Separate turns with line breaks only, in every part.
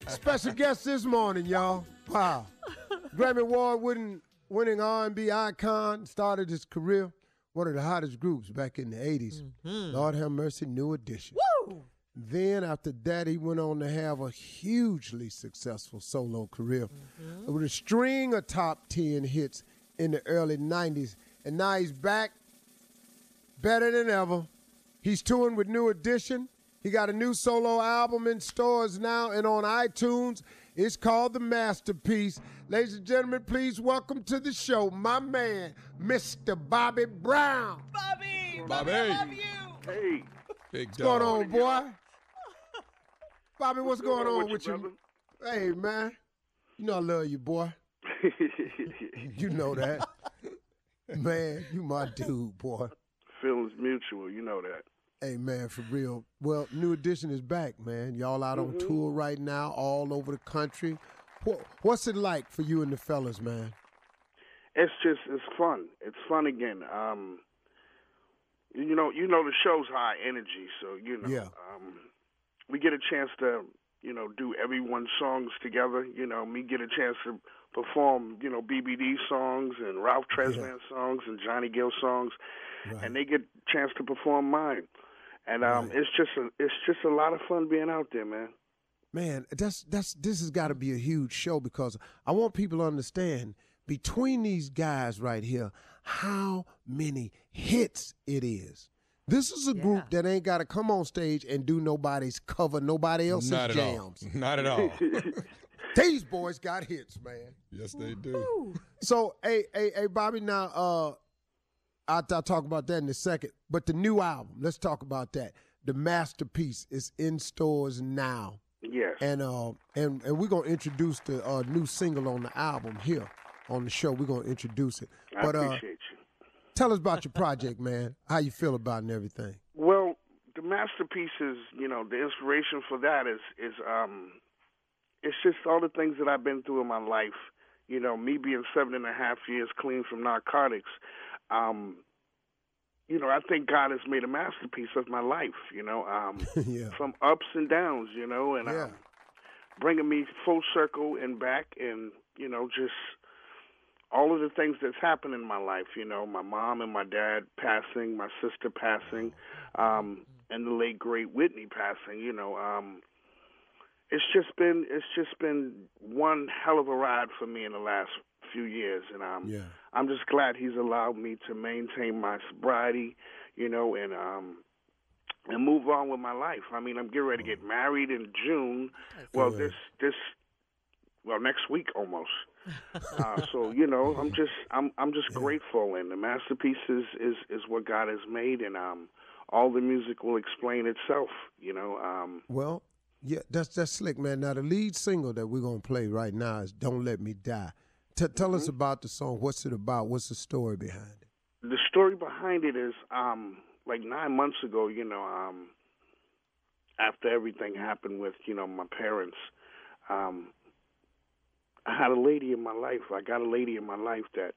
Special guest this morning, y'all. Wow. Grammy Award winning R&B icon, started his career, one of the hottest groups back in the 80s. Mm-hmm. Lord have mercy, New Edition.
Woo!
Then after that, he went on to have a hugely successful solo career with a string of top 10 hits in the early 90s. And now he's back, better than ever. He's touring with New Edition. He got a new solo album in stores now and on iTunes. It's called The Masterpiece. Ladies and gentlemen, please welcome to the show my man, Mr. Bobby Brown.
Bobby, I love you.
Hey.
Big
What's going on, boy? Bobby, what's going on
with
with
you?
Hey, man. You know I love you, boy. You know that. Man, you my dude, boy.
Feelings mutual, you know that.
Hey, man, for real. Well, New Edition is back, man. Y'all out on tour right now, all over the country. What's it like for you and the fellas, man?
It's fun. It's fun again. You know the show's high energy, so we get a chance to do everyone's songs together. Me get a chance to perform BBD songs and Ralph Tresvant songs and Johnny Gill songs, and they get a chance to perform mine. And it's just a lot of fun being out there, man.
Man, this has got to be a huge show because I want people to understand between these guys right here how many hits it is. This is a group that ain't got to come on stage and do nobody's cover, nobody else's jams.
Not at all.
These boys got hits, man.
Yes, they do.
Ooh.
So, hey, Bobby, now I'll talk about that in a second. But the new album, let's talk about that. The Masterpiece is in stores now.
Yes.
And we're gonna introduce the new single on the album here on the show. We're gonna introduce it.
I appreciate you.
Tell us about your project, man. How you feel about it and everything.
Well, the Masterpiece is, the inspiration for that is it's just all the things that I've been through in my life. Me being 7.5 years clean from narcotics. I think God has made a masterpiece of my life, from ups and downs, and bringing me full circle and back and, just all of the things that's happened in my life, my mom and my dad passing, my sister passing, and the late, great Whitney passing, It's just been one hell of a ride for me in the last few years, and I'm just glad he's allowed me to maintain my sobriety, and move on with my life. I mean, I'm getting ready to get married in June. Well, next week almost. So I'm just grateful, and the Masterpiece is what God has made, and all the music will explain itself.
Well. Yeah, that's slick, man. Now, the lead single that we're going to play right now is Don't Let Me Die. Tell us about the song. What's it about? What's the story behind it?
The story behind it is, like 9 months ago, after everything happened with, my parents, I had a lady in my life. I got a lady in my life that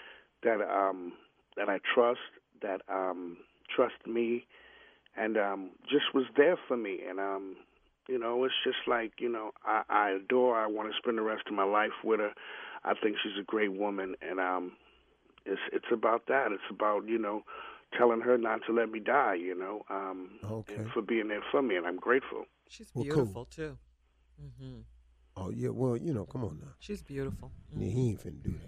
I trust, that trust me, and just was there for me. And it's just like, I adore her. I want to spend the rest of my life with her. I think she's a great woman, and it's about that. It's about, telling her not to let me die, and for being there for me, and I'm grateful.
She's beautiful, too. Mm-hmm.
Oh, yeah, well, come on now.
She's beautiful.
Yeah, he ain't finna do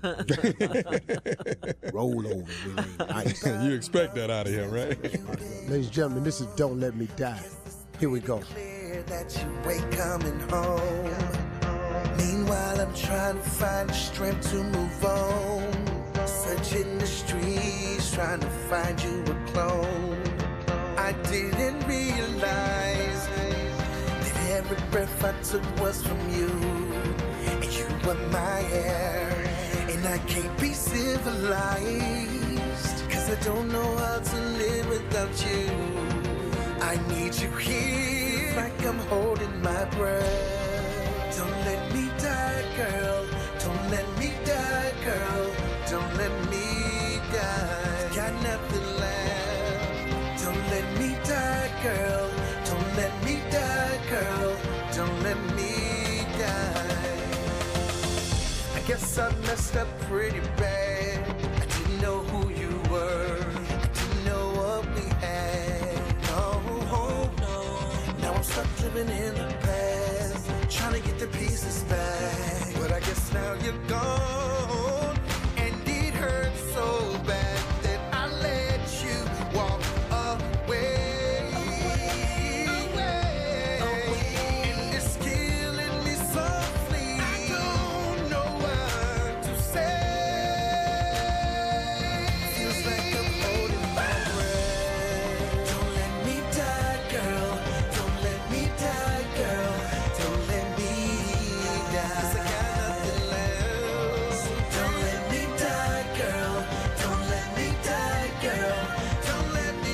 that. Roll over. Really nice.
You expect that out of him, right?
Ladies and gentlemen, this is Don't Let Me Die. Here we go.
That you ain't coming home. Meanwhile, I'm trying to find the strength to move on. Searching the streets, trying to find you a clone. I didn't realize that every breath I took was from you. And you were my air. And I can't be civilized, 'cause I don't know how to live without you. I need you here, like I'm holding my breath. Don't let me die, girl. Don't let me die, girl. Don't let me die. Got nothing left. Don't let me die, girl. Don't let me die, girl. Don't let me guess I messed up pretty bad. I didn't know who you were. I didn't know what we had. No, no. Now I'm stuck living in the past, trying to get the pieces back. But I guess now you're gone, and it hurts so bad that I let you walk away. And it's killing me softly. I don't know what to say. Feels like I'm holding my breath. Don't let me die, girl. Don't let me die, girl. Don't let me die. 'Cause I got nothing left. Don't let me die, girl. Don't let me die, girl. Don't let me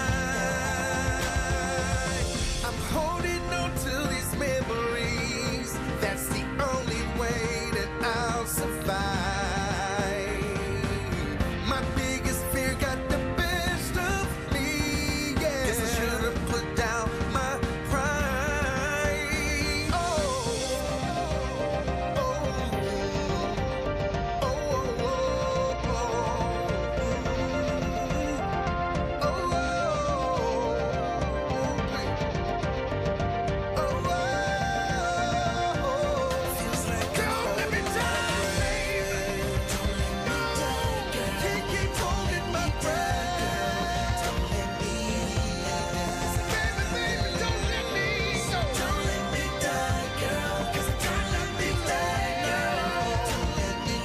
die. I'm holding on to these memories. That's the only way that I'll survive. My biggest fear got the best of me. Yeah. Guess I should have put down my pride. Oh, oh, oh, oh, feels like don't let me die, baby. Don't let me die, girl. Can't keep holding my breath. Don't let me die, baby, don't let me go. Don't let me die, girl. 'Cause I can't let me die, girl. Don't let me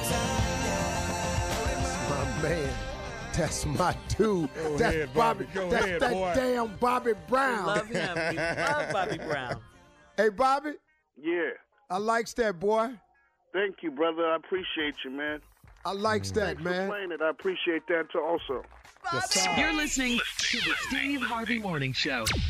die.
My man. That's my dude.
Go
That's
ahead,
Bobby.
Bobby. Go
That's
ahead,
that
boy.
damn Bobby Brown.
Love him. We love Bobby Brown.
Hey, Bobby,
Yeah.
I likes that, boy.
Thank you, brother. I appreciate you, man.
I likes that,
Thanks for
man.
playing it. I appreciate that too also.
You're listening to the Steve Harvey Morning Show.